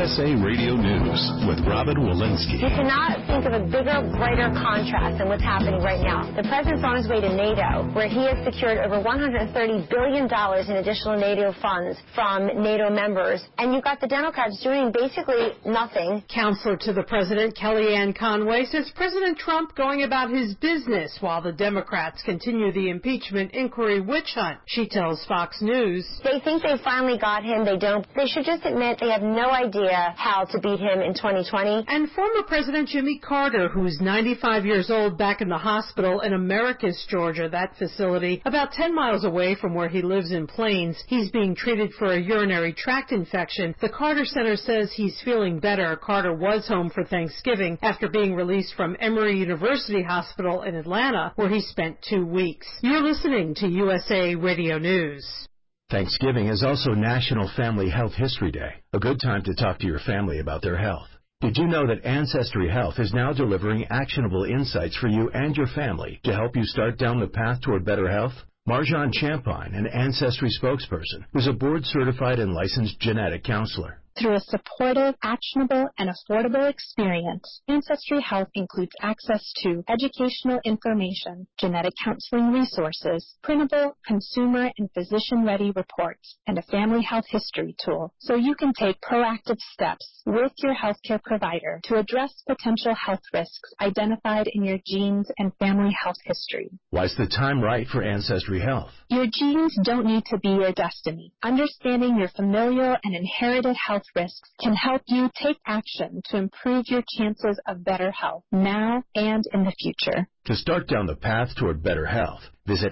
USA Radio News with Robin Walensky. You cannot think of a bigger, brighter contrast than what's happening right now. The president's on his way to NATO, where he has secured over $130 billion in additional NATO funds from NATO members. And you've got the Democrats doing basically nothing. Counselor to the president, Kellyanne Conway, says President Trump going about his business while the Democrats continue the impeachment inquiry witch hunt. She tells Fox News. They think they finally got him. They don't. They should just admit they have no idea how to beat him in 2020. And former President Jimmy Carter, who's 95 years old, back in the hospital in Americus, Georgia, that facility, about 10 miles away from where he lives in Plains. He's being treated for a urinary tract infection. The Carter Center says he's feeling better. Carter was home for Thanksgiving after being released from Emory University Hospital in Atlanta, where he spent 2 weeks. You're listening to USA Radio News. Thanksgiving is also National Family Health History Day, a good time to talk to your family about their health. Did you know that Ancestry Health is now delivering actionable insights for you and your family to help you start down the path toward better health? Marjan Champagne, an Ancestry spokesperson, is a board-certified and licensed genetic counselor. Through a supportive, actionable, and affordable experience, Ancestry Health includes access to educational information, genetic counseling resources, printable, consumer, and physician-ready reports, and a family health history tool, so you can take proactive steps with your healthcare provider to address potential health risks identified in your genes and family health history. Why's the time right for Ancestry Health? Your genes don't need to be your destiny. Understanding your familial and inherited health risks can help you take action to improve your chances of better health now and in the future. To start down the path toward better health, visit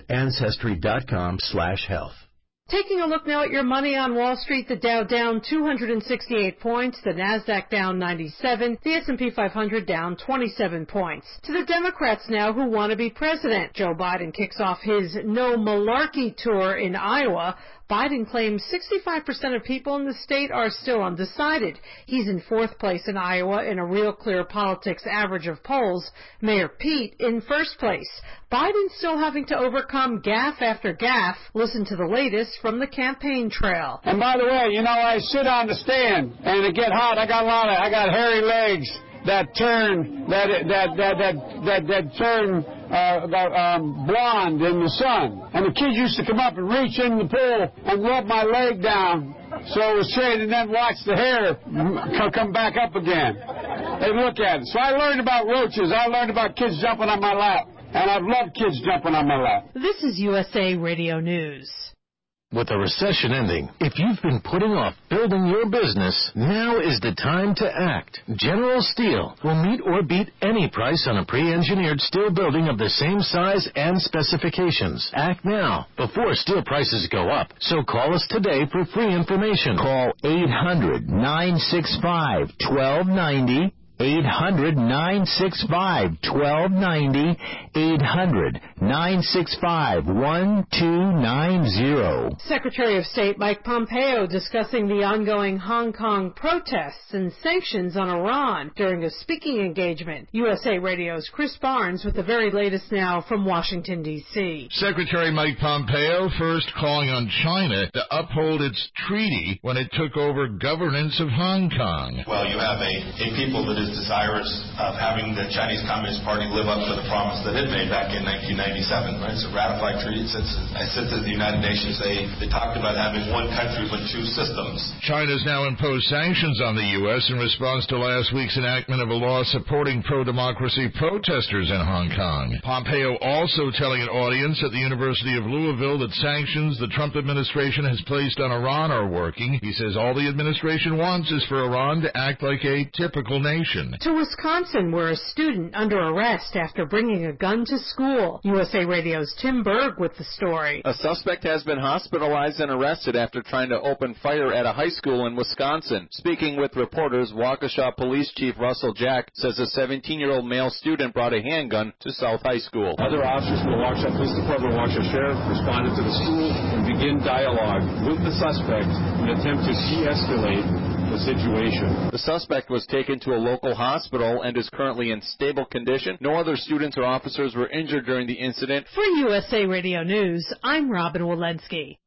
Ancestry.com/health. Taking a look now at your money on Wall Street, the Dow down 268 points, the Nasdaq down 97, the S&P 500 down 27 points. To the Democrats now who want to be president. Joe Biden kicks off his No Malarkey tour in Iowa. Biden claims 65% of people in the state are still undecided. He's in fourth place in Iowa in a Real Clear Politics average of polls. Mayor Pete in first place. Biden still having to overcome gaffe after gaffe. Listen to the latest from the campaign trail. And by the way, I sit on the stand and it get hot. I got hairy legs that turn blonde in the sun. And the kids used to come up and reach in the pool and rub my leg down so it was straight, and then watch the hair come back up again. They look at it. So I learned about roaches. I learned about kids jumping on my lap. And I've loved kids jumping on my lap. This is USA Radio News. With the recession ending, if you've been putting off building your business, now is the time to act. General Steel will meet or beat any price on a pre-engineered steel building of the same size and specifications. Act now, before steel prices go up. So call us today for free information. Call 800-965-1290. 800-965-1290, 800-965-1290. Secretary of State Mike Pompeo discussing the ongoing Hong Kong protests and sanctions on Iran during a speaking engagement. USA Radio's Chris Barnes with the very latest now from Washington, D.C. Secretary Mike Pompeo first calling on China to uphold its treaty when it took over governance of Hong Kong. Well, you have a people that is desirous of having the Chinese Communist Party live up to the promise that it made back in 1997, right? It's a ratified treaty. I said to the United Nations, they talked about having one country with two systems. China's now imposed sanctions on the U.S. in response to last week's enactment of a law supporting pro-democracy protesters in Hong Kong. Pompeo also telling an audience at the University of Louisville that sanctions the Trump administration has placed on Iran are working. He says all the administration wants is for Iran to act like a typical nation. To Wisconsin, where a student under arrest after bringing a gun to school. USA Radio's Tim Berg with the story. A suspect has been hospitalized and arrested after trying to open fire at a high school in Wisconsin. Speaking with reporters, Waukesha Police Chief Russell Jack says a 17-year-old male student brought a handgun to South High School. Other officers from the Waukesha Police Department and Waukesha Sheriff responded to the school and begin dialogue with the suspect in an attempt to de-escalate the situation. The suspect was taken to a local hospital and is currently in stable condition. No other students or officers were injured during the incident. For USA Radio News, I'm Robin Walensky.